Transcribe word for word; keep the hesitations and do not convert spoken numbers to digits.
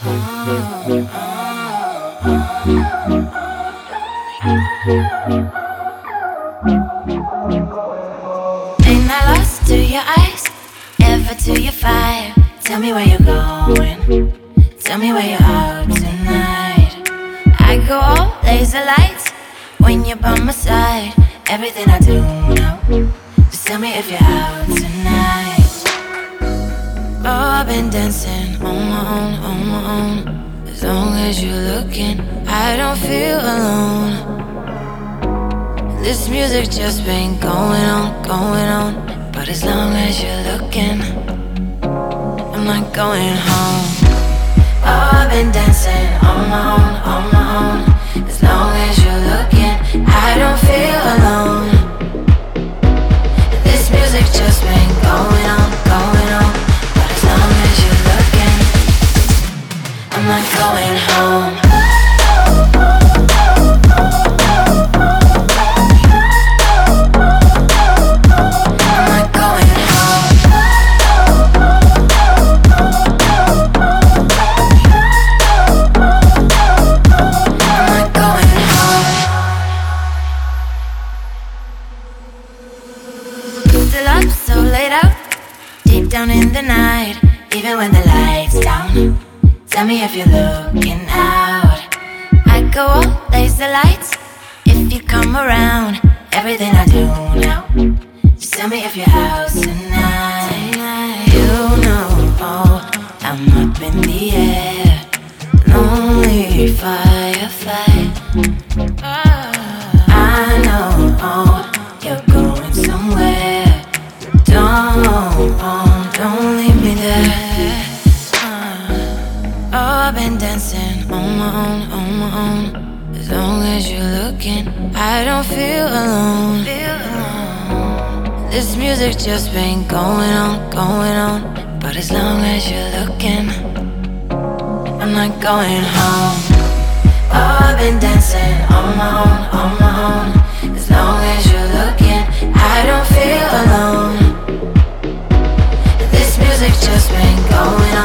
Ain't I lost to your eyes, ever to your fire? Tell me where you're going, tell me where you're out tonight. I go all laser lights when you're by my side. Everything I do now, just tell me if you're out tonight. Oh, I've been dancing on my own, on my own. As long as you're looking, I don't feel alone. This music just been going on, going on. But as long as you're looking, I'm not going home. Oh, I've been dancing on my own, on my own. As long as you're looking, I don't feel alone. This music just been going on, going on. But as long as you're looking, I'm not going home. Down in the night, even when the lights down. Tell me if you're looking out. I go all laser lights if you come around. Everything I do now, just tell me if you're out tonight. You know, oh, I'm up in the air, lonely firefly. Oh, I know, oh, you're going somewhere. Don't, oh, don't leave me there. uh, Oh, I've been dancing on my own, on my own. As long as you're looking, I don't feel alone. Feel alone. This music just been going on, going on. But as long as you're looking, I'm not going home. Oh, I've been dancing on my own, on my own. As long as you're looking, I don't feel alone. This music just been going on.